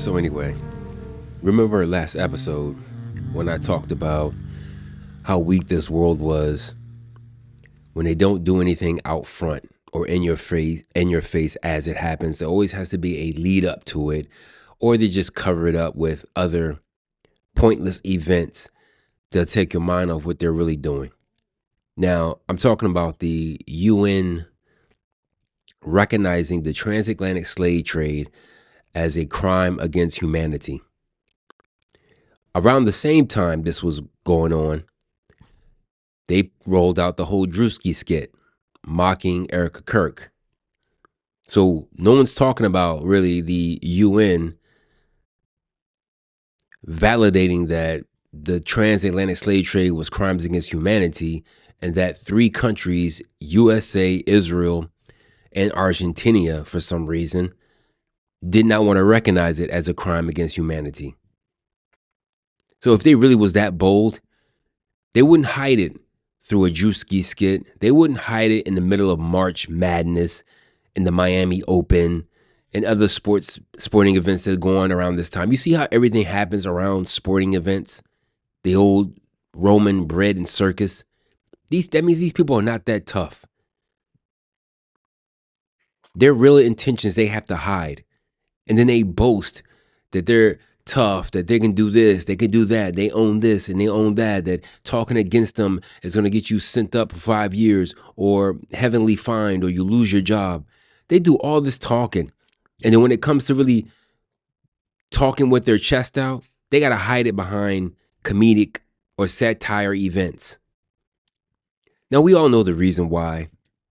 So anyway, remember last episode when I talked about how weak this world was when they don't do anything out front or in your face as it happens. There always has to be a lead up to it, or they just cover it up with other pointless events to take your mind off what they're really doing. Now, I'm talking about the UN recognizing the transatlantic slave trade as a crime against humanity. Around the same time this was going on, they rolled out the whole Drewski skit mocking Erica Kirk. So no one's talking about really the UN validating that the transatlantic slave trade was crimes against humanity, and that three countries, USA, Israel, and Argentina, for some reason, did not want to recognize it as a crime against humanity. So if they really was that bold, they wouldn't hide it through a Drewski skit. They wouldn't hide it in the middle of March Madness, in the Miami Open, and other sporting events that go on around this time. You see how everything happens around sporting events? The old Roman bread and circus. That means these people are not that tough. Their real intentions they have to hide. And then they boast that they're tough, that they can do this, they can do that, they own this and they own that talking against them is going to get you sent up for 5 years or heavenly fined or you lose your job. They do all this talking. And then when it comes to really talking with their chest out, they got to hide it behind comedic or satire events. Now, we all know the reason why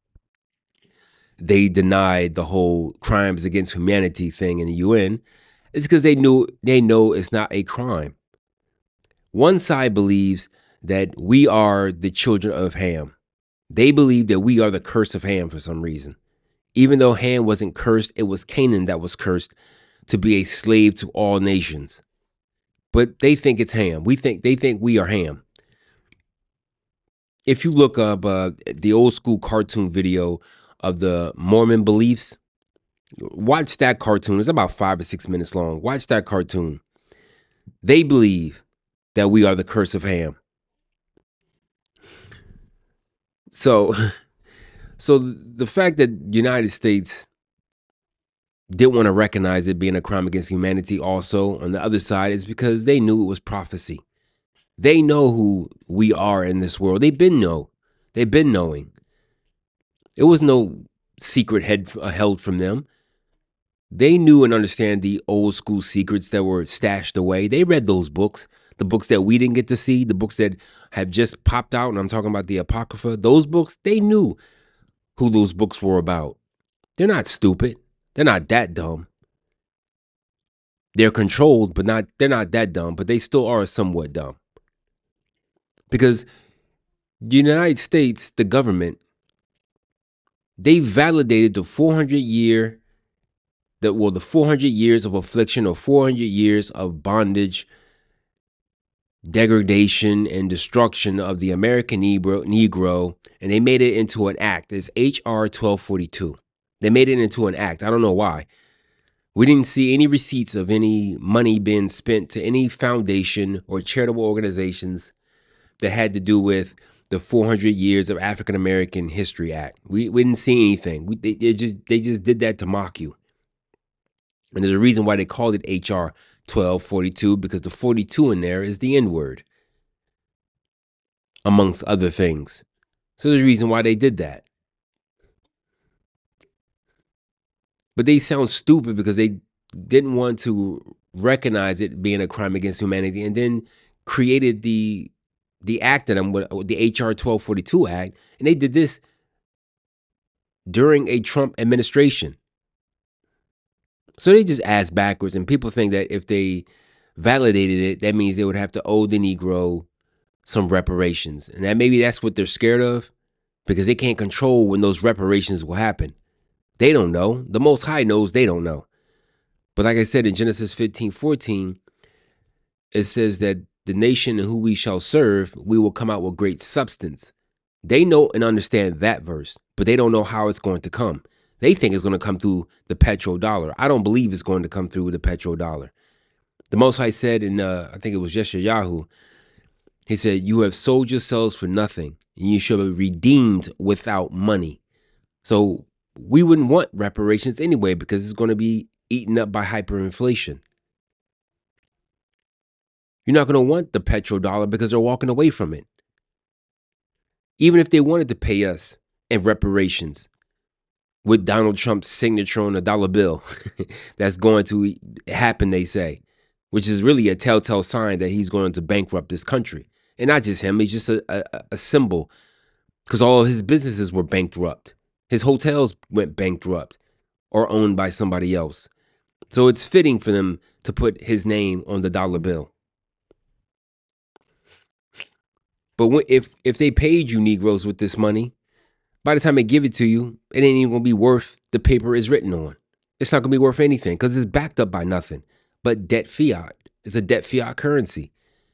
they denied the whole crimes against humanity thing in the UN. It's because they know it's not a crime. One side believes that we are the children of Ham. They believe that we are the curse of Ham for some reason. Even though Ham wasn't cursed, it was Canaan that was cursed to be a slave to all nations. But they think it's Ham. They think we are Ham. If you look up the old school cartoon video of the Mormon beliefs, watch that cartoon. It's about 5 or 6 minutes long. Watch that cartoon. They believe that we are the curse of Ham. So the fact that United States didn't want to recognize it being a crime against humanity also on the other side is because they knew it was prophecy. They know who we are in this world. They've been knowing. It was no secret held from them. They knew and understand the old school secrets that were stashed away. They read those books, the books that we didn't get to see, the books that have just popped out, and I'm talking about the Apocrypha. Those books, they knew who those books were about. They're not stupid. They're not that dumb. They're controlled, but they're not that dumb, but they still are somewhat dumb. Because the United States, the government, they validated the 400 years of affliction or 400 years of bondage, degradation, and destruction of the American Negro, and they made it into an act. It's H.R. 1242. They made it into an act. I don't know why. We didn't see any receipts of any money being spent to any foundation or charitable organizations that had to do with the 400 years of African American History Act. We didn't see anything. They just did that to mock you. And there's a reason why they called it H.R. 1242, because the 42 in there is the N-word, amongst other things. So there's a reason why they did that. But they sound stupid because they didn't want to recognize it being a crime against humanity and then created the act that the H.R. 1242 Act, and they did this during a Trump administration. So they just ass backwards, and people think that if they validated it, that means they would have to owe the Negro some reparations. And that maybe that's what they're scared of, because they can't control when those reparations will happen. They don't know. The Most High knows they don't know. But like I said, in Genesis 15:14, it says that the nation who we shall serve, we will come out with great substance. They know and understand that verse, but they don't know how it's going to come. They think it's going to come through the petrodollar. I don't believe it's going to come through the petrodollar. The Most High said in, I think it was Yeshayahu, he said, "You have sold yourselves for nothing, and you shall be redeemed without money." So we wouldn't want reparations anyway because it's going to be eaten up by hyperinflation. You're not going to want the petrodollar because they're walking away from it. Even if they wanted to pay us in reparations with Donald Trump's signature on a dollar bill, that's going to happen, they say, which is really a telltale sign that he's going to bankrupt this country. And not just him, he's just a symbol, because all of his businesses were bankrupt. His hotels went bankrupt or owned by somebody else. So it's fitting for them to put his name on the dollar bill. But if they paid you Negroes with this money, by the time they give it to you, it ain't even going to be worth the paper it's written on. It's not going to be worth anything because it's backed up by nothing but debt fiat. It's a debt fiat currency.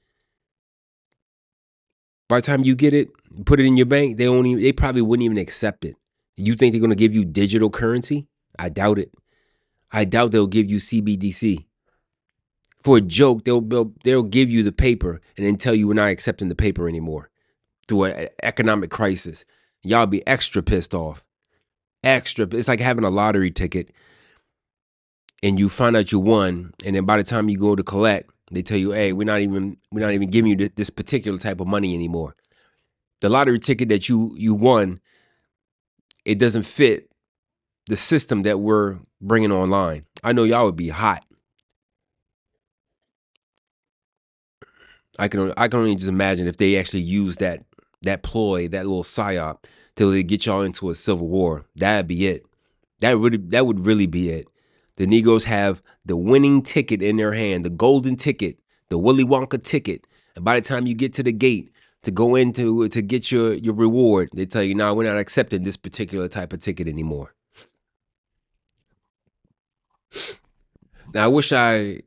By the time you get it, put it in your bank, they probably wouldn't even accept it. You think they're going to give you digital currency? I doubt it. I doubt they'll give you CBDC. For a joke, they'll give you the paper and then tell you we're not accepting the paper anymore through an economic crisis. Y'all be extra pissed off. Extra. It's like having a lottery ticket and you find out you won, and then by the time you go to collect, they tell you, "Hey, we're not even giving you this particular type of money anymore." The lottery ticket that you won, it doesn't fit the system that we're bringing online. I know y'all would be hot. I can only just imagine if they actually use that ploy, that little psyop, till they get y'all into a civil war. That'd be it. That would really be it. The Negroes have the winning ticket in their hand, the golden ticket, the Willy Wonka ticket. And by the time you get to the gate to go into to get your reward, they tell you, "No, we're not accepting this particular type of ticket anymore." Now, I wish I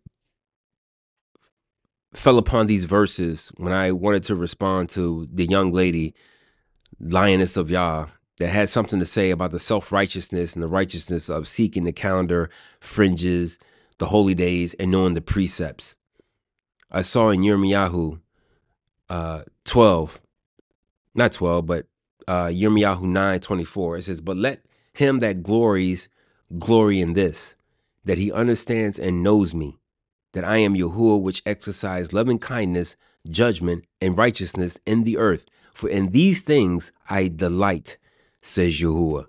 fell upon these verses when I wanted to respond to the young lady, Lioness of Yah, that had something to say about the self-righteousness and the righteousness of seeking the calendar, fringes, the holy days, and knowing the precepts. I saw in Yirmiyahu 12, not 12, but Yirmiyahu 9:24, it says, "But let him that glories glory in this, that he understands and knows me, that I am Yahuwah, which exercise loving kindness, judgment, and righteousness in the earth. For in these things I delight, says Yahuwah."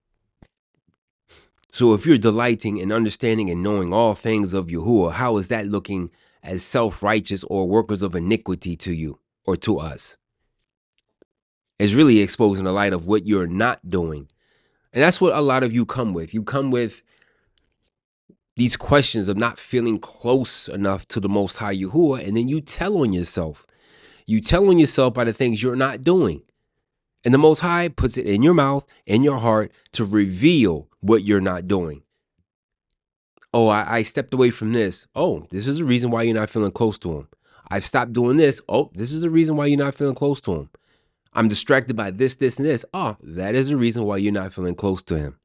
So if you're delighting in understanding and knowing all things of Yahuwah, how is that looking as self-righteous or workers of iniquity to you or to us? It's really exposing the light of what you're not doing. And that's what a lot of you come with. You come with these questions of not feeling close enough to the Most High Yahuwah, and then you tell on yourself. You tell on yourself by the things you're not doing. And the Most High puts it in your mouth, in your heart, to reveal what you're not doing. Oh, I stepped away from this. Oh, this is the reason why you're not feeling close to him. I've stopped doing this. Oh, this is the reason why you're not feeling close to him. I'm distracted by this, this, and this. Oh, that is the reason why you're not feeling close to him.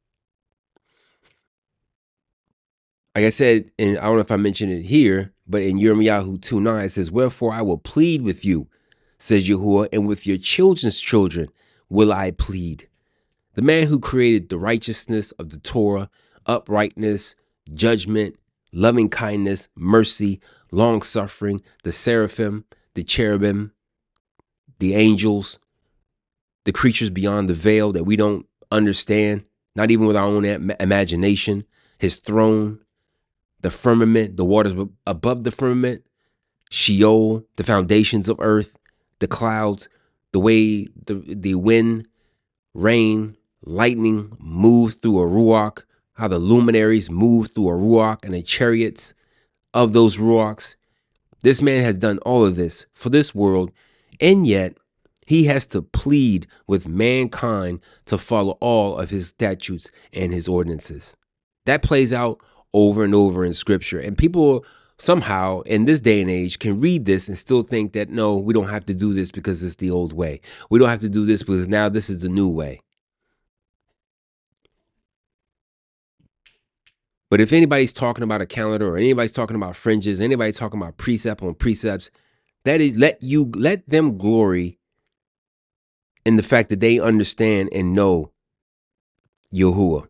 Like I said, and I don't know if I mentioned it here, but in Yirmiyahu 2:9, it says, "Wherefore I will plead with you, says Yahuwah, and with your children's children will I plead." The man who created the righteousness of the Torah, uprightness, judgment, loving kindness, mercy, long suffering, the seraphim, the cherubim, the angels, the creatures beyond the veil that we don't understand, not even with our own imagination, his throne, the firmament, the waters above the firmament, Sheol, the foundations of earth, the clouds, the way the wind, rain, lightning move through a ruach, how the luminaries move through a ruach and the chariots of those ruachs. This man has done all of this for this world, and yet he has to plead with mankind to follow all of his statutes and his ordinances. That plays out over and over in scripture. And people somehow in this day and age can read this and still think that, no, we don't have to do this because it's the old way. We don't have to do this because now this is the new way. But if anybody's talking about a calendar or anybody's talking about fringes, anybody talking about precept on precepts, that is, let them glory in the fact that they understand and know Yahuwah.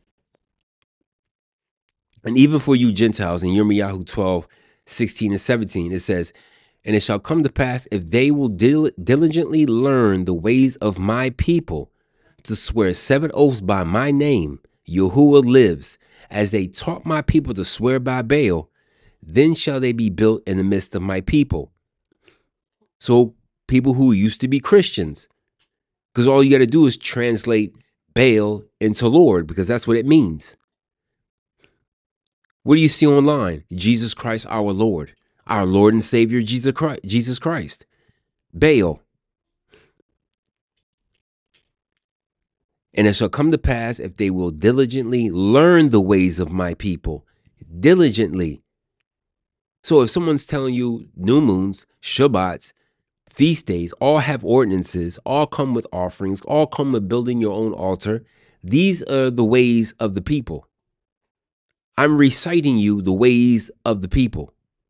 And even for you Gentiles in Yirmiyahu 12, 16 and 17, it says, and it shall come to pass, if they will diligently learn the ways of my people, to swear 7 oaths by my name, Yahuwah lives, as they taught my people to swear by Baal, then shall they be built in the midst of my people. So people who used to be Christians, because all you got to do is translate Baal into Lord, because that's what it means. What do you see online? Jesus Christ, our Lord and Savior, Jesus Christ. Baal. And it shall come to pass, if they will diligently learn the ways of my people, diligently. So if someone's telling you new moons, Shabbats, feast days, all have ordinances, all come with offerings, all come with building your own altar, these are the ways of the people. I'm reciting you the ways of the people.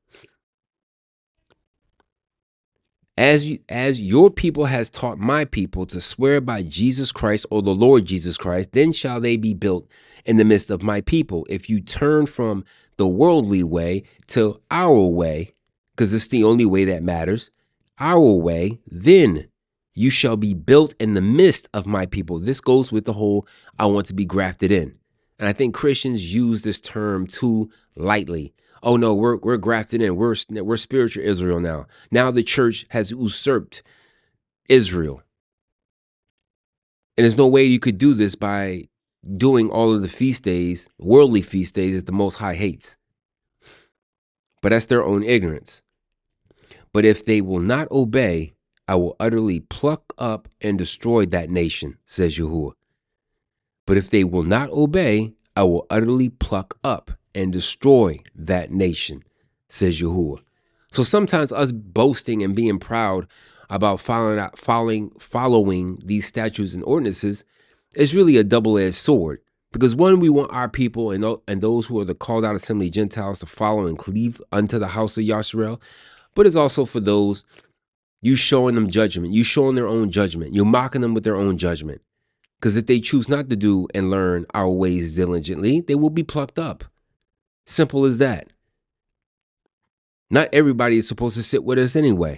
As your people has taught my people to swear by Jesus Christ or the Lord Jesus Christ, then shall they be built in the midst of my people. If you turn from the worldly way to our way, because it's the only way that matters, our way, then you shall be built in the midst of my people. This goes with the whole, I want to be grafted in. And I think Christians use this term too lightly. Oh no, we're grafted in. We're spiritual Israel now. Now the church has usurped Israel. And there's no way you could do this by doing all of the feast days, worldly feast days, that the Most High hates. But that's their own ignorance. But if they will not obey, I will utterly pluck up and destroy that nation, says Yahuwah. But if they will not obey, I will utterly pluck up and destroy that nation, says Yahuwah. So sometimes us boasting and being proud about following these statutes and ordinances is really a double-edged sword. Because one, we want our people and those who are the called out assembly Gentiles to follow and cleave unto the house of Yasharel. But it's also for those, you showing them judgment. You showing their own judgment. You're mocking them with their own judgment. Because if they choose not to do and learn our ways diligently, they will be plucked up. Simple as that. Not everybody is supposed to sit with us anyway.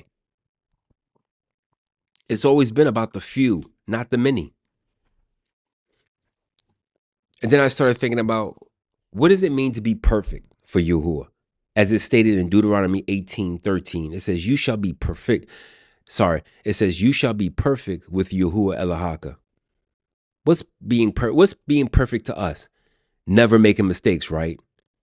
It's always been about the few, not the many. And then I started thinking about, what does it mean to be perfect for Yahuwah? As it's stated in Deuteronomy 18:13, it says, you shall be perfect. It says, you shall be perfect with Yahuwah Elohaka. What's being perfect to us? Never making mistakes, right?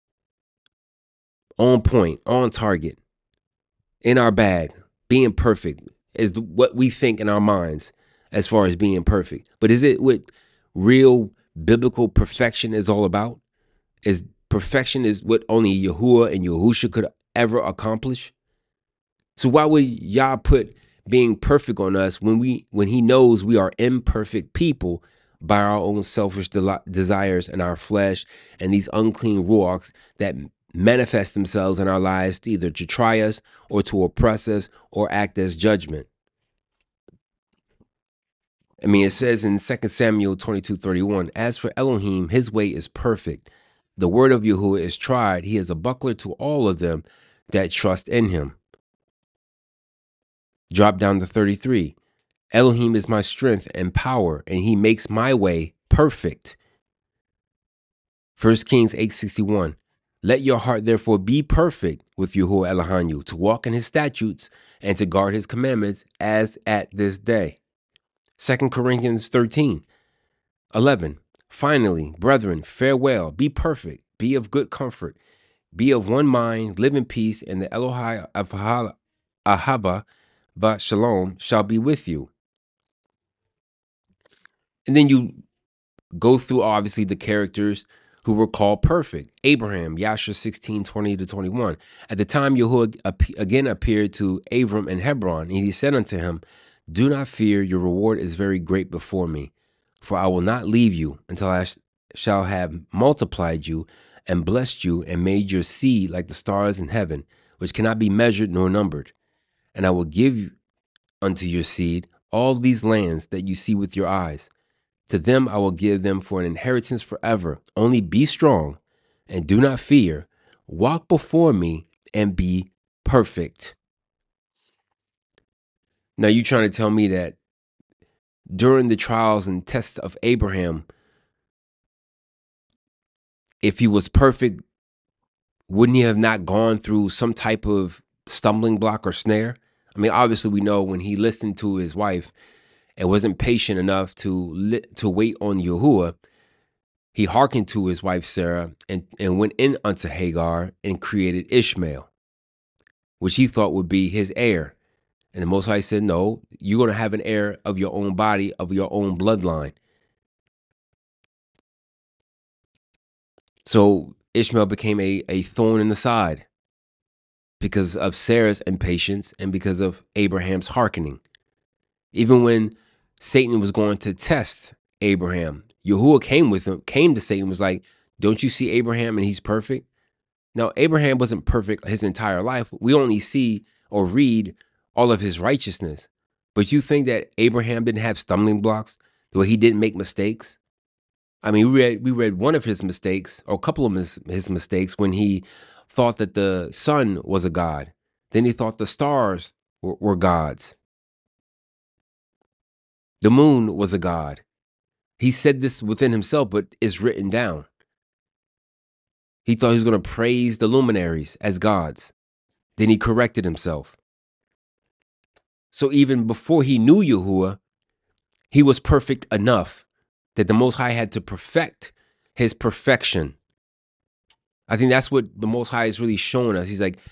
On point, on target, in our bag. Being perfect is what we think in our minds as far as being perfect. But is it what real biblical perfection is all about? Is perfection is what only Yahuwah and Yahusha could ever accomplish? So why would Yah put being perfect on us when he knows we are imperfect people by our own selfish desires and our flesh and these unclean ruachs that manifest themselves in our lives either to try us or to oppress us or act as judgment? I mean, it says in 2 Samuel 22:31, as for Elohim, his way is perfect. The word of Yahuwah is tried. He is a buckler to all of them that trust in him. Drop down to 33. Elohim is my strength and power, and he makes my way perfect. 1 Kings 8:61. Let your heart therefore be perfect with Yahuwah Elohanu, to walk in his statutes and to guard his commandments as at this day. 2 Corinthians 13:11. Finally, brethren, farewell, be perfect, be of good comfort, be of one mind, live in peace, and the Elohai Ahava va Shalom shall be with you. And then you go through obviously the characters who were called perfect. Abraham, Yashar 16:20-21. At the time Yahuwah again appeared to Abram in Hebron, and he said unto him, do not fear, your reward is very great before me. For I will not leave you until I shall have multiplied you and blessed you, and made your seed like the stars in heaven, which cannot be measured nor numbered. And I will give unto your seed all these lands that you see with your eyes. To them I will give them for an inheritance forever. Only be strong and do not fear. Walk before me and be perfect. Now, you trying to tell me that during the trials and tests of Abraham, if he was perfect, wouldn't he have not gone through some type of stumbling block or snare? I mean, obviously, we know when he listened to his wife and wasn't patient enough to wait on Yahuwah, he hearkened to his wife Sarah and went in unto Hagar and created Ishmael, which he thought would be his heir. And the Most High said, no, you're going to have an heir of your own body, of your own bloodline. So Ishmael became a thorn in the side because of Sarah's impatience and because of Abraham's hearkening. Even when Satan was going to test Abraham, Yahuwah came to Satan, was like, don't you see Abraham and he's perfect? Now, Abraham wasn't perfect his entire life. We only see or read all of his righteousness. But you think that Abraham didn't have stumbling blocks, where he didn't make mistakes? I mean, we read one of his mistakes, or a couple of his mistakes, when he thought that the sun was a god. Then he thought the stars were gods. The moon was a god. He said this within himself, but it's written down. He thought he was going to praise the luminaries as gods. Then he corrected himself. So even before he knew Yahuwah, he was perfect enough that the Most High had to perfect his perfection. I think that's what the Most High is really showing us. He's like,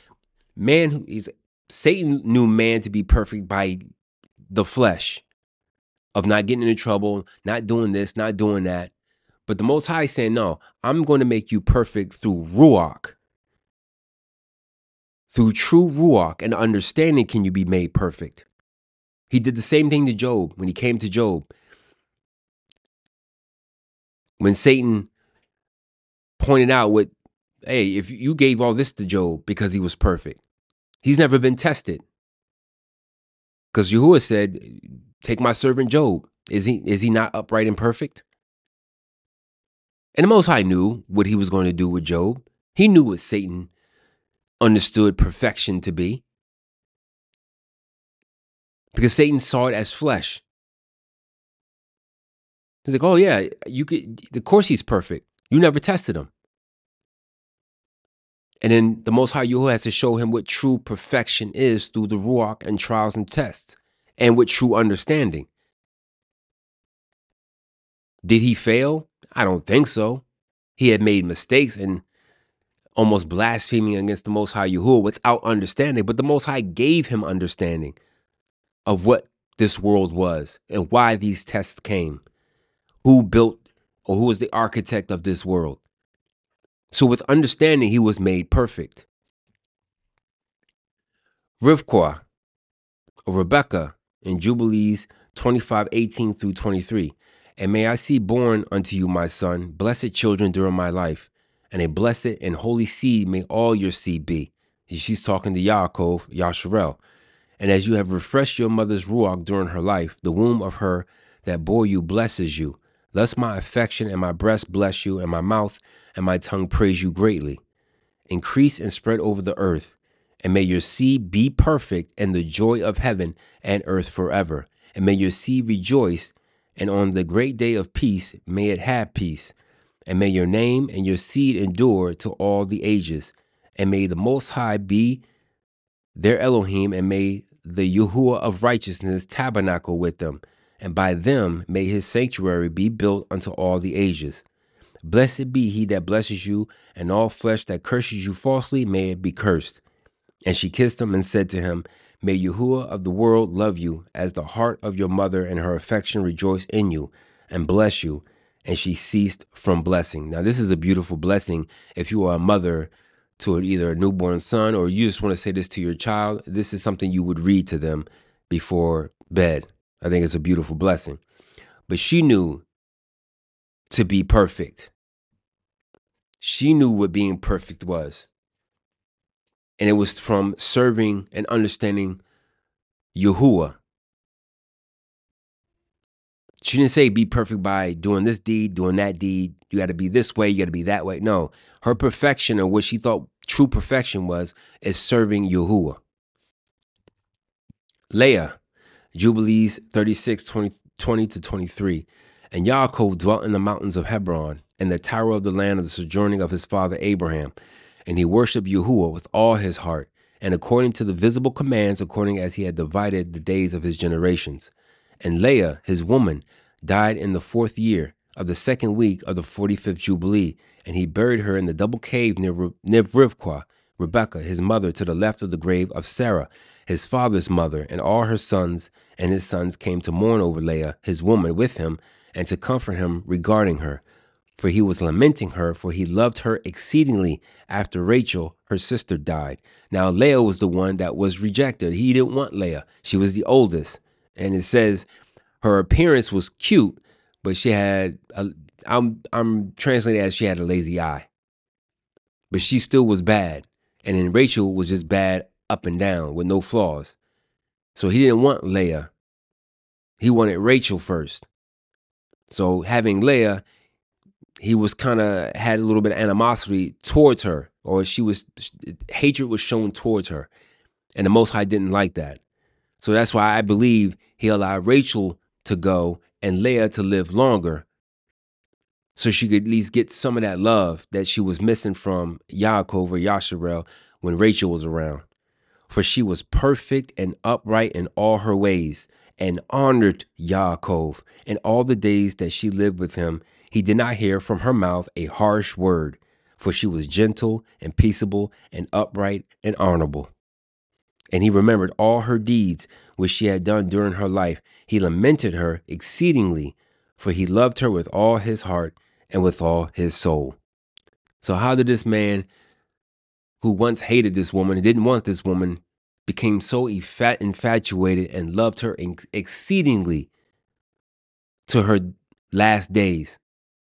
Satan knew man to be perfect by the flesh, of not getting into trouble, not doing this, not doing that. But the Most High is saying, no, I'm going to make you perfect through Ruach. Through true Ruach and understanding can you be made perfect. He did the same thing to Job when he came to Job. When Satan pointed out hey, if you gave all this to Job because he was perfect, he's never been tested. Because Yahuwah said, take my servant Job. Is he not upright and perfect? And the Most High knew what he was going to do with Job. He knew what Satan understood perfection to be. Because Satan saw it as flesh. He's like, oh yeah, of course he's perfect. You never tested him. And then the Most High Yahuwah has to show him what true perfection is through the Ruach and trials and tests, and with true understanding. Did he fail? I don't think so. He had made mistakes and almost blaspheming against the Most High Yahuwah without understanding, but the Most High gave him understanding of what this world was and why these tests came, who built or who was the architect of this world. So with understanding, he was made perfect. Rivkah, or Rebecca, in Jubilees 25:18 through 23. And may I see born unto you, my son, blessed children during my life, and a blessed and holy seed may all your seed be. She's talking to Yaakov, Yasharel. And as you have refreshed your mother's Ruach during her life, the womb of her that bore you blesses you. Thus my affection and my breast bless you, and my mouth and my tongue praise you greatly. Increase and spread over the earth, and may your seed be perfect in the joy of heaven and earth forever. And may your seed rejoice, and on the great day of peace may it have peace. And may your name and your seed endure to all the ages. And may the Most High be their Elohim, and may the Yahuwah of righteousness tabernacle with them. And by them may his sanctuary be built unto all the ages. Blessed be he that blesses you, and all flesh that curses you falsely, may it be cursed. And she kissed him and said to him, may Yahuwah of the world love you, as the heart of your mother and her affection rejoice in you, and bless you. And she ceased from blessing. Now, this is a beautiful blessing if you are a mother to either a newborn son, or you just want to say this to your child. This is something you would read to them before bed. I think it's a beautiful blessing. But she knew to be perfect. She knew what being perfect was. And it was from serving and understanding Yahuwah. She didn't say be perfect by doing this deed, doing that deed. You got to be this way, you got to be that way. No, her perfection, or what she thought true perfection was, is serving Yahuwah. Leah, Jubilees 36, 20 to 23. And Yaakov dwelt in the mountains of Hebron, in the tower of the land of the sojourning of his father Abraham. And he worshipped Yahuwah with all his heart, and according to the visible commands, according as he had divided the days of his generations. And Leah, his woman, died in the 4th year of the 2nd week of the 45th Jubilee, and he buried her in the double cave near Rivkah, Rebekah, his mother, to the left of the grave of Sarah, his father's mother. And all her sons and his sons came to mourn over Leah, his woman, with him, and to comfort him regarding her. For he was lamenting her, for he loved her exceedingly after Rachel, her sister, died. Now Leah was the one that was rejected. He didn't want Leah. She was the oldest. And it says her appearance was cute, but she had, I'm translating it as she had a lazy eye. But she still was bad. And then Rachel was just bad up and down with no flaws. So he didn't want Leah. He wanted Rachel first. So having Leah, he was kind of had a little bit of animosity towards her, or hatred was shown towards her. And the Most High didn't like that. So that's why I believe he allowed Rachel to go and Leah to live longer, so she could at least get some of that love that she was missing from Yaakov or Yasharel when Rachel was around. For she was perfect and upright in all her ways, and honored Yaakov. In all the days that she lived with him, he did not hear from her mouth a harsh word, for she was gentle and peaceable and upright and honorable. And he remembered all her deeds which she had done during her life. He lamented her exceedingly, for he loved her with all his heart and with all his soul. So how did this man who once hated this woman and didn't want this woman became so infatuated and loved her exceedingly to her last days?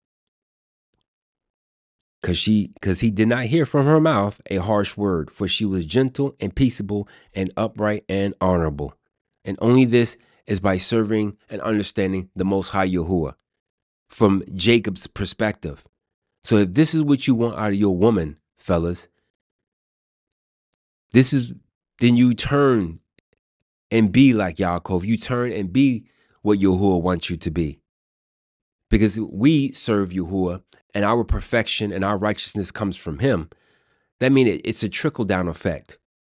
Because he did not hear from her mouth a harsh word, for she was gentle and peaceable and upright and honorable. And only this is by serving and understanding the Most High Yahuwah from Jacob's perspective. So if this is what you want out of your woman, fellas, then you turn and be like Yaakov. You turn and be what Yahuwah wants you to be. Because we serve Yahuwah, and our perfection and our righteousness comes from him. That means it's a trickle-down effect.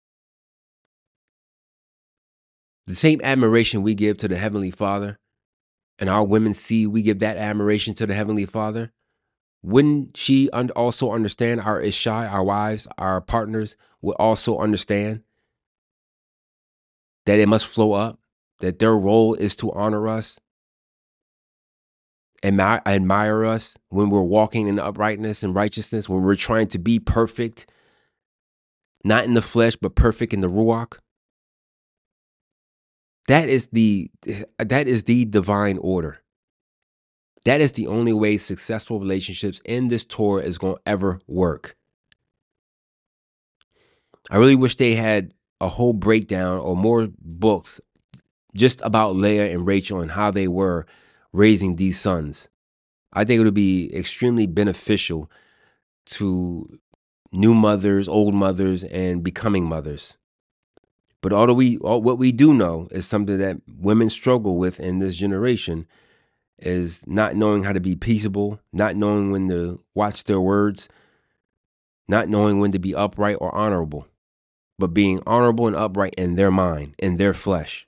The same admiration we give to the Heavenly Father, and our women see we give that admiration to the Heavenly Father, wouldn't she also understand our Ishai, our wives, our partners, would also understand that it must flow up, that their role is to honor us, admire us when we're walking in uprightness and righteousness, when we're trying to be perfect, not in the flesh, but perfect in the Ruach? That is the divine order. That is the only way successful relationships in this Torah is going to ever work. I really wish they had a whole breakdown or more books just about Leah and Rachel and how they were raising these sons. I think it would be extremely beneficial to new mothers, old mothers, and becoming mothers. But what we do know is something that women struggle with in this generation is not knowing how to be peaceable, not knowing when to watch their words, not knowing when to be upright or honorable, but being honorable and upright in their mind, in their flesh.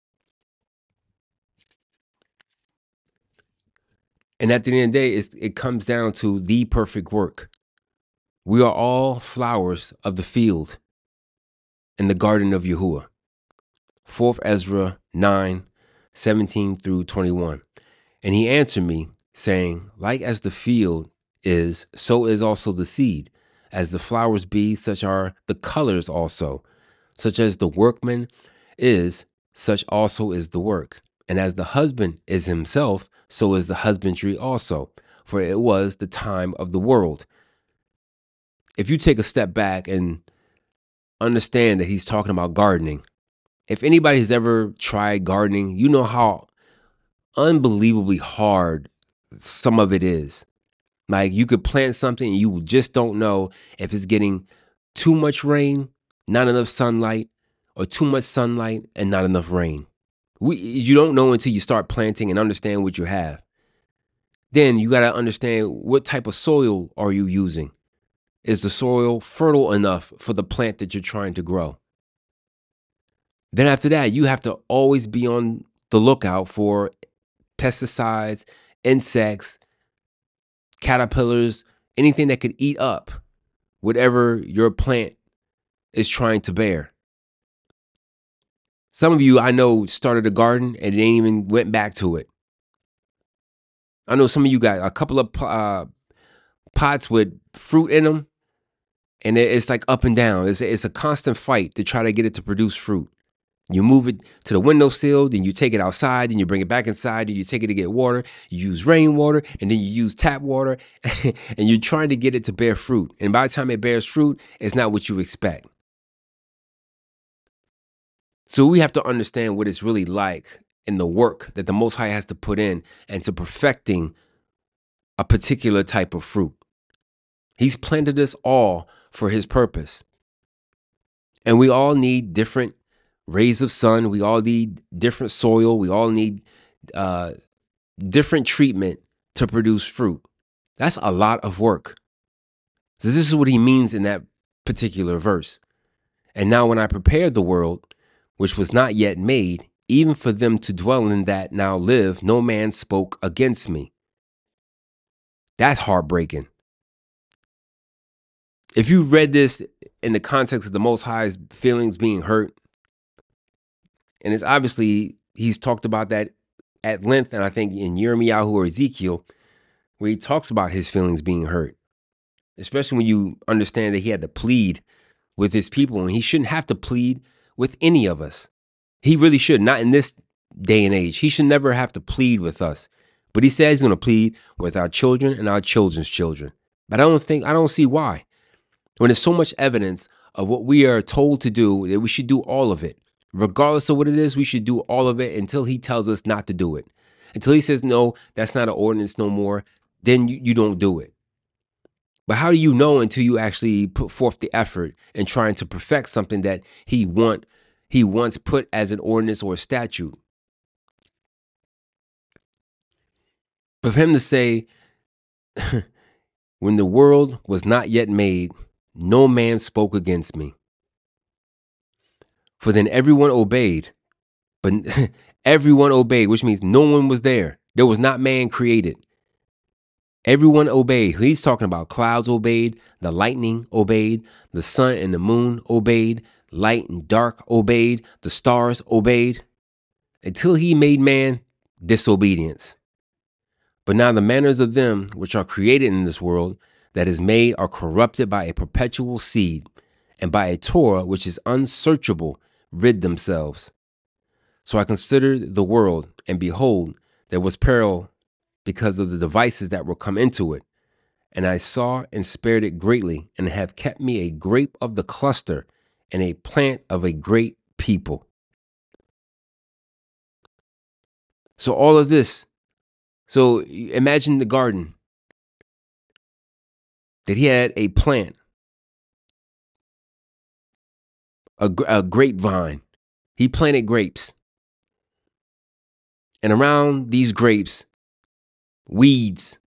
And at the end of the day, it comes down to the perfect work. We are all flowers of the field in the garden of Yahuwah. 4th Ezra 9, 17 through 21. And he answered me, saying, like as the field is, so is also the seed. As the flowers be, such are the colors also. Such as the workman is, such also is the work. And as the husband is himself, so is the husbandry also. For it was the time of the world. if you take a step back and understand that he's talking about gardening, if anybody has ever tried gardening, you know how unbelievably hard some of it is. Like, you could plant something and you just don't know if it's getting too much rain, not enough sunlight, or too much sunlight and not enough rain. You don't know until you start planting and understand what you have. Then you got to understand, what type of soil are you using? Is the soil fertile enough for the plant that you're trying to grow? Then after that, you have to always be on the lookout for pesticides, insects, caterpillars, anything that could eat up whatever your plant is trying to bear. Some of you, I know, started a garden and ain't even went back to it. I know some of you got a couple of pots with fruit in them, and it's like up and down. It's a constant fight to try to get it to produce fruit. You move it to the windowsill, then you take it outside, then you bring it back inside, then you take it to get water. You use rainwater, and then you use tap water, and you're trying to get it to bear fruit. And by the time it bears fruit, it's not what you expect. So we have to understand what it's really like in the work that the Most High has to put in and to perfecting a particular type of fruit. He's planted us all for his purpose. And we all need different rays of sun. We all need different soil. We all need different treatment to produce fruit. That's a lot of work. So this is what he means in that particular verse. And now when I prepared the world, which was not yet made, even for them to dwell in that now live, no man spoke against me. That's heartbreaking. If you read this in the context of the Most High's feelings being hurt, and it's obviously, he's talked about that at length, and I think in Yirmiyahu or Ezekiel, where he talks about his feelings being hurt, especially when you understand that he had to plead with his people, and he shouldn't have to plead with any of us. He really should, not in this day and age. He should never have to plead with us. But he says he's going to plead with our children and our children's children. But I don't see why. When there's so much evidence of what we are told to do, that we should do all of it. Regardless of what it is, we should do all of it until he tells us not to do it. Until he says, no, that's not an ordinance no more, then you don't do it. But how do you know until you actually put forth the effort in trying to perfect something that he once put as an ordinance or a statute? But for him to say, when the world was not yet made, no man spoke against me. For then everyone obeyed. But everyone obeyed, which means no one was there. There was not man created. Everyone obeyed. He's talking about clouds obeyed, the lightning obeyed, the sun and the moon obeyed, light and dark obeyed, the stars obeyed. Until he made man, disobedience. But now the manners of them which are created in this world that is made are corrupted by a perpetual seed, and by a Torah which is unsearchable rid themselves. So I considered the world, and behold, there was peril because of the devices that were come into it. And I saw and spared it greatly, and have kept me a grape of the cluster, and a plant of a great people. So all of this, so imagine the garden, that he had a plant, a grapevine. He planted grapes. And around these grapes, weeds.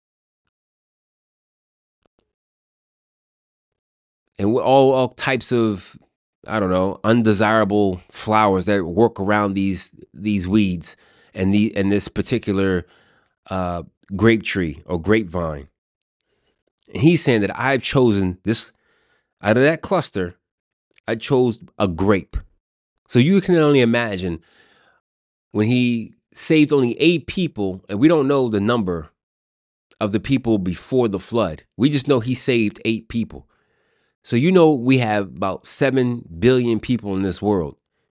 And all types of, I don't know, undesirable flowers that work around these weeds and this particular grape tree or grapevine. And he's saying that I've chosen this, out of that cluster, I chose a grape. So you can only imagine when he saved only 8 people, and we don't know the number of the people before the flood. We just know he saved 8 people. So you know we have about 7 billion people in this world.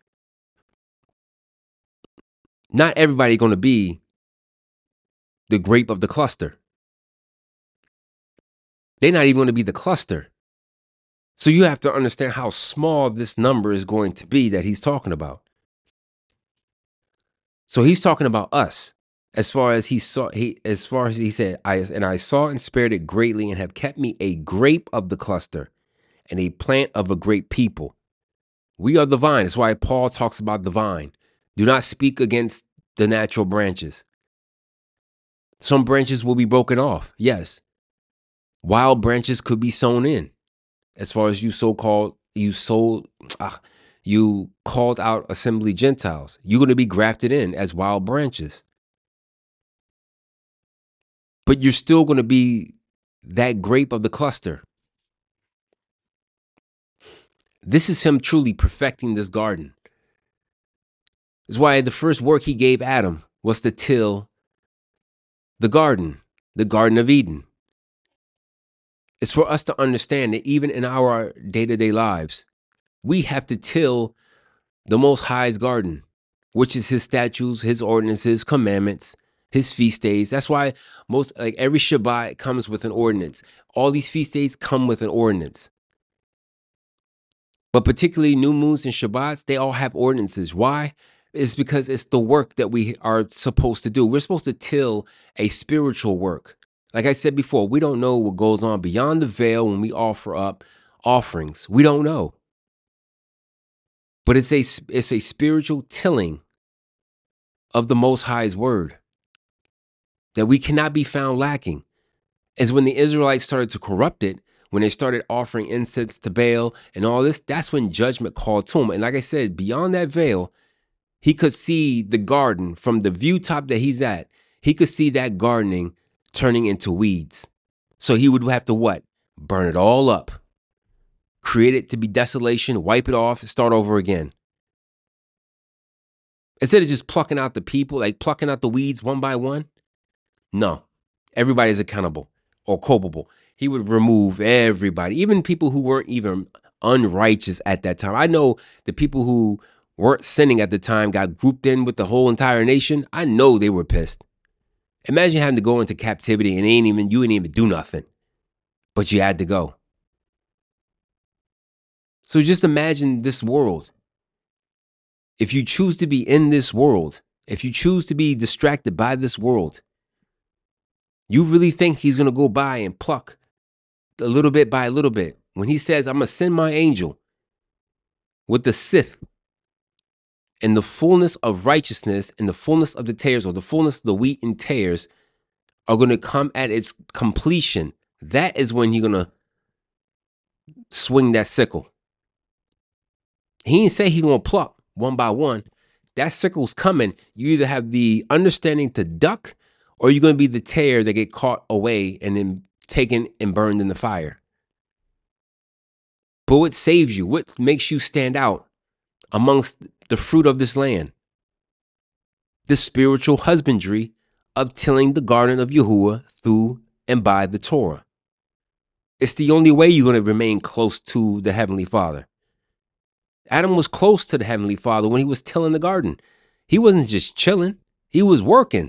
Not everybody going to be the grape of the cluster. They're not even going to be the cluster. So you have to understand how small this number is going to be that he's talking about. So he's talking about us. As far as he said, I saw and spared it greatly, and have kept me a grape of the cluster, and a plant of a great people. We are the vine. That's why Paul talks about the vine. Do not speak against the natural branches. Some branches will be broken off. Yes. Wild branches could be sown in. As far as you called out assembly Gentiles. You're going to be grafted in as wild branches. But you're still going to be that grape of the cluster. This is him truly perfecting this garden. That's why the first work he gave Adam was to till the Garden of Eden. It's for us to understand that even in our day-to-day lives, we have to till the Most High's garden, which is his statutes, his ordinances, commandments, his feast days. That's why every Shabbat comes with an ordinance. All these feast days come with an ordinance. But particularly new moons and Shabbats, they all have ordinances. Why? It's because it's the work that we are supposed to do. We're supposed to till a spiritual work. Like I said before, we don't know what goes on beyond the veil when we offer up offerings. We don't know. But it's a spiritual tilling of the Most High's word that we cannot be found lacking. As when the Israelites started to corrupt it, when they started offering incense to Baal and all this, that's when judgment called to him. And like I said, beyond that veil, he could see the garden from the view top that he's at. He could see that gardening turning into weeds. So he would have to what? Burn it all up. Create it to be desolation, wipe it off, start over again. Instead of just plucking out the people, like plucking out the weeds one by one. No, everybody's accountable or culpable. He would remove everybody, even people who weren't even unrighteous at that time. I know the people who weren't sinning at the time got grouped in with the whole entire nation. I know they were pissed. Imagine having to go into captivity and you ain't even do nothing, but you had to go. So just imagine this world. If you choose to be in this world, if you choose to be distracted by this world, you really think he's going to go by and pluck a little bit by a little bit? When he says, I'm going to send my angel with the scythe and the fullness of righteousness and the fullness of the tares, or the fullness of the wheat and tares, are going to come at its completion. That is when you're going to swing that sickle. He didn't say he's going to pluck one by one. That sickle's coming. You either have the understanding to duck, or you're going to be the tare that get caught away and then taken and burned in the fire. But what saves you? What makes you stand out amongst the fruit of this land? The spiritual husbandry of tilling the garden of Yahuwah through and by the Torah. It's the only way you're going to remain close to the Heavenly Father. Adam was close to the Heavenly Father when he was tilling the garden. He wasn't just chilling. He was working.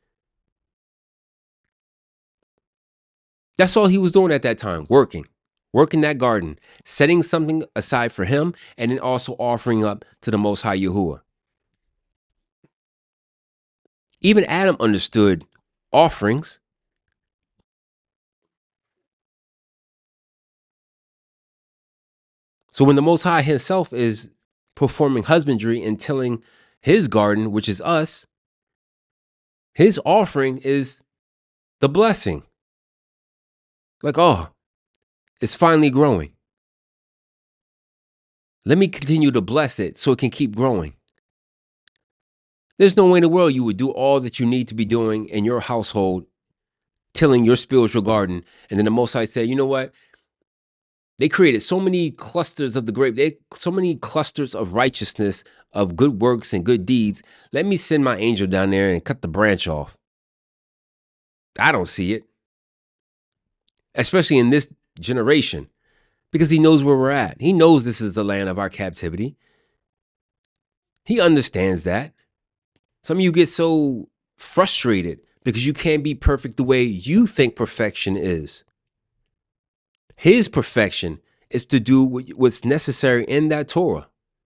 That's all he was doing at that time, working that garden, setting something aside for him, and then also offering up to the Most High Yahuwah. Even Adam understood offerings. So when the Most High himself is performing husbandry and tilling his garden, which is us, his offering is the blessing. Like, oh, it's finally growing. Let me continue to bless it so it can keep growing. There's no way in the world you would do all that you need to be doing in your household, tilling your spiritual garden, and then the Most High said, you know what? They created so many clusters of the grape, so many clusters of righteousness, of good works and good deeds. Let me send my angel down there and cut the branch off. I don't see it. Especially in this generation, because he knows where we're at. He knows this is the land of our captivity. He understands that. Some of you get so frustrated because you can't be perfect the way you think perfection is. His perfection is to do what's necessary in that Torah.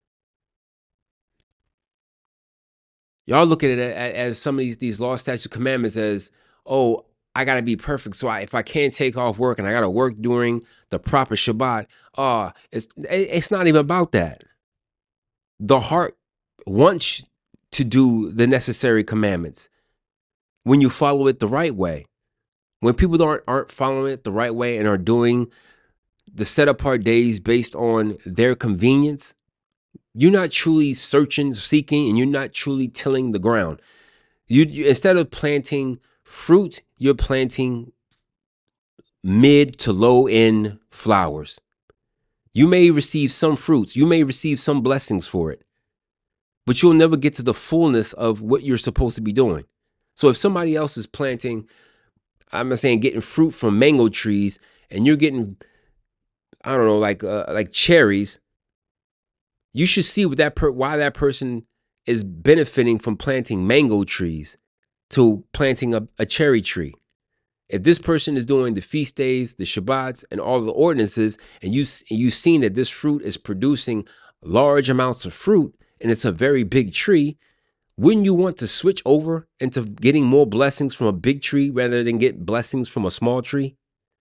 Y'all look at it as some of these law, statutes, commandments as, oh, I got to be perfect. So if I can't take off work and I got to work during the proper Shabbat, it's not even about that. The heart wants to do the necessary commandments when you follow it the right way. When people aren't following it the right way and are doing the set apart days based on their convenience, you're not truly seeking, and you're not truly tilling the ground. You instead of planting fruit, you're planting mid to low end flowers. You may receive some fruits, you may receive some blessings for it, but you'll never get to the fullness of what you're supposed to be doing. So if somebody else is planting, I'm not saying getting fruit from mango trees, and you're getting, I don't know, like cherries, you should see why that person is benefiting from planting mango trees to planting a cherry tree. If this person is doing the feast days, the Shabbats, and all the ordinances, and you've seen that this fruit is producing large amounts of fruit, and it's a very big tree, wouldn't you want to switch over into getting more blessings from a big tree rather than get blessings from a small tree?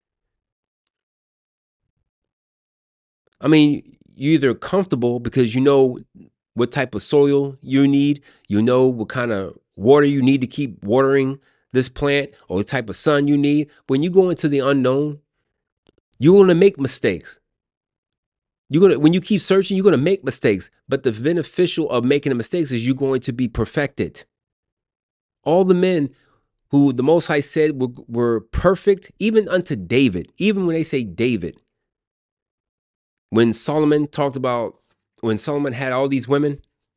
I mean, you're either comfortable because you know what type of soil you need, you know what kind of water you need to keep watering this plant, or the type of sun you need. When you go into the unknown, you're going to make mistakes. When you keep searching, you're going to make mistakes. But the beneficial of making the mistakes is you're going to be perfected. All the men who the Most High said were perfect, even unto David, even when they say David, when Solomon had all these women,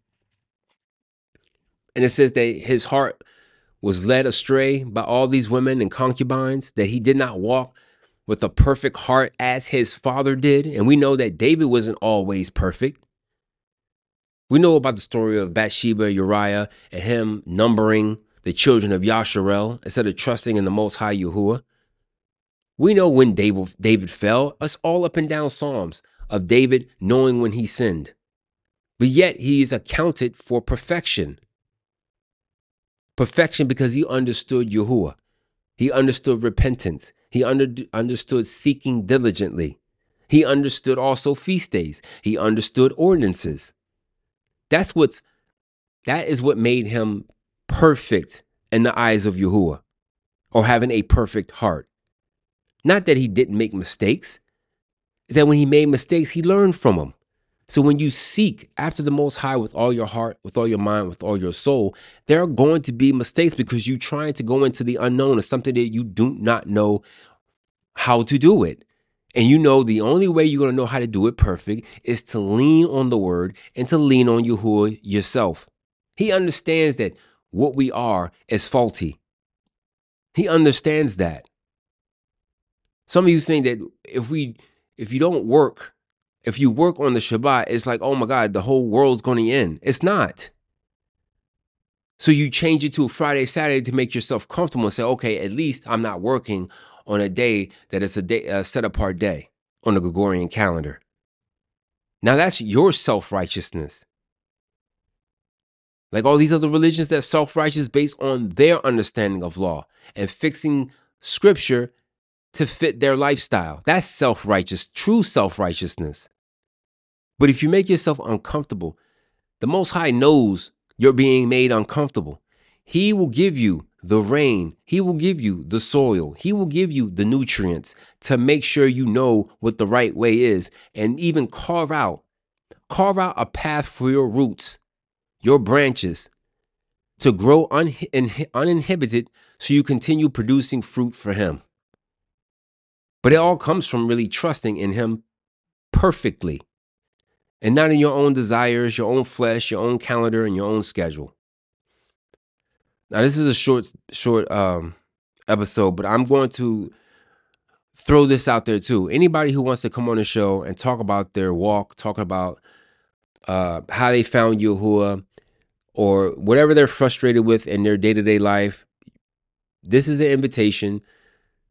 and it says that his heart was led astray by all these women and concubines, that he did not walk with a perfect heart as his father did. And we know that David wasn't always perfect. We know about the story of Bathsheba, Uriah, and him numbering the children of Yasharel instead of trusting in the Most High Yahuwah. We know when David fell. It's all up and down Psalms of David knowing when he sinned. But yet he is accounted for perfection. Perfection because he understood Yahuwah. He understood repentance. He understood seeking diligently. He understood also feast days. He understood ordinances. That is what made him perfect in the eyes of Yahuwah, or having a perfect heart. Not that he didn't make mistakes. It's that when he made mistakes, he learned from them. So when you seek after the Most High with all your heart, with all your mind, with all your soul, there are going to be mistakes because you're trying to go into the unknown of something that you do not know how to do it. And you know the only way you're going to know how to do it perfect is to lean on the word and to lean on Yahuwah yourself. He understands that what we are is faulty. He understands that. Some of you think that if you work on the Shabbat, it's like, oh my God, the whole world's going to end. It's not. So you change it to a Friday, Saturday to make yourself comfortable and say, okay, at least I'm not working on a day that is a set apart day on the Gregorian calendar. Now that's your self-righteousness. Like all these other religions that self-righteous based on their understanding of law and fixing scripture to fit their lifestyle. That's self-righteous, true self-righteousness. But if you make yourself uncomfortable, the Most High knows you're being made uncomfortable. He will give you the rain. He will give you the soil. He will give you the nutrients to make sure you know what the right way is, and even carve out a path for your roots, your branches, to grow uninhibited so you continue producing fruit for him. But it all comes from really trusting in him perfectly, and not in your own desires, your own flesh, your own calendar, and your own schedule. Now, this is a short episode, but I'm going to throw this out there too. Anybody who wants to come on the show and talk about their walk, talk about how they found Yahuwah, or whatever they're frustrated with in their day-to-day life, this is the invitation.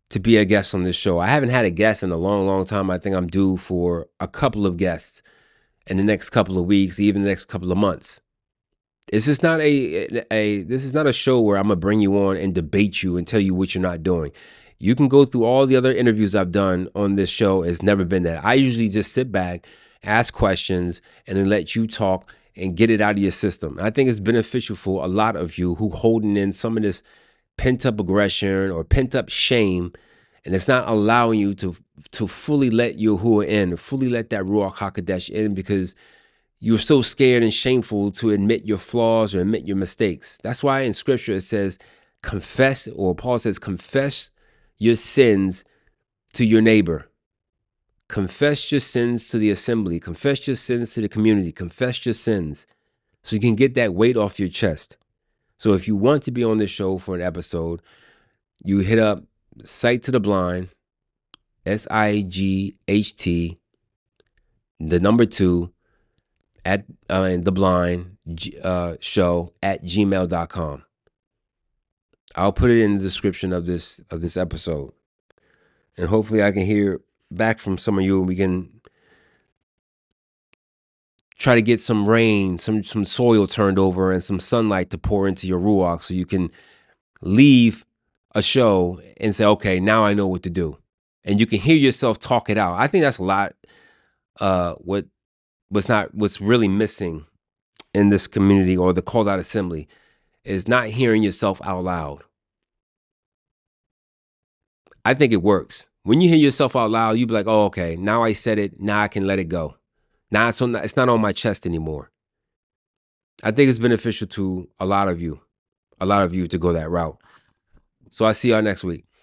to be a guest on this show. I haven't had a guest in a long, long time. I think I'm due for a couple of guests in the next couple of weeks, even the next couple of months. This is not this is not a show where I'm gonna bring you on and debate you and tell you what you're not doing. You can go through all the other interviews I've done on this show. It's never been that. I usually just sit back, ask questions, and then let you talk and get it out of your system. And I think it's beneficial for a lot of you who holding in some of this pent up aggression or pent up shame, and it's not allowing you to fully let Yahuwah in, or fully let that Ruach HaKodesh in, because you're so scared and shameful to admit your flaws or admit your mistakes. That's why in scripture it says, confess, or Paul says, confess your sins to your neighbor. Confess your sins to the assembly. Confess your sins to the community. Confess your sins so you can get that weight off your chest. So if you want to be on this show for an episode, you hit up Sight to the Blind, SIGHT, the number 2, at the blind show at gmail.com. I'll put it in the description of this episode. And hopefully I can hear back from some of you, and we can try to get some rain, some soil turned over, and some sunlight to pour into your ruach, so you can leave a show and say, okay, now I know what to do. And you can hear yourself talk it out. I think that's a lot what's really missing in this community, or the called out assembly, is not hearing yourself out loud. I think it works. When you hear yourself out loud, you be like, oh, okay, now I said it. Now I can let it go. Now it's not on my chest anymore. I think it's beneficial to a lot of you to go that route. So I see y'all next week.